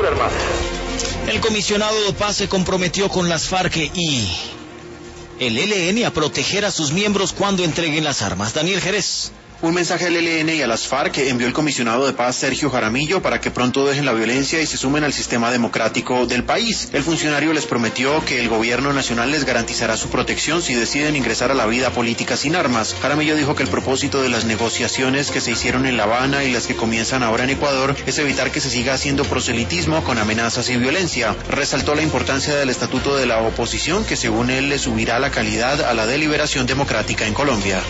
fuerzas armadas. El comisionado de paz se comprometió con las FARC y el ELN a proteger a sus miembros cuando entreguen las armas. Daniel Jerez. Un mensaje al ELN y a las FARC envió el comisionado de paz Sergio Jaramillo para que pronto dejen la violencia y se sumen al sistema democrático del país. El funcionario les prometió que el gobierno nacional les garantizará su protección si deciden ingresar a la vida política sin armas. Jaramillo dijo que el propósito de las negociaciones que se hicieron en La Habana y las que comienzan ahora en Ecuador es evitar que se siga haciendo proselitismo con amenazas y violencia. Resaltó la importancia del estatuto de la oposición que según él le subirá la calidad a la deliberación democrática en Colombia.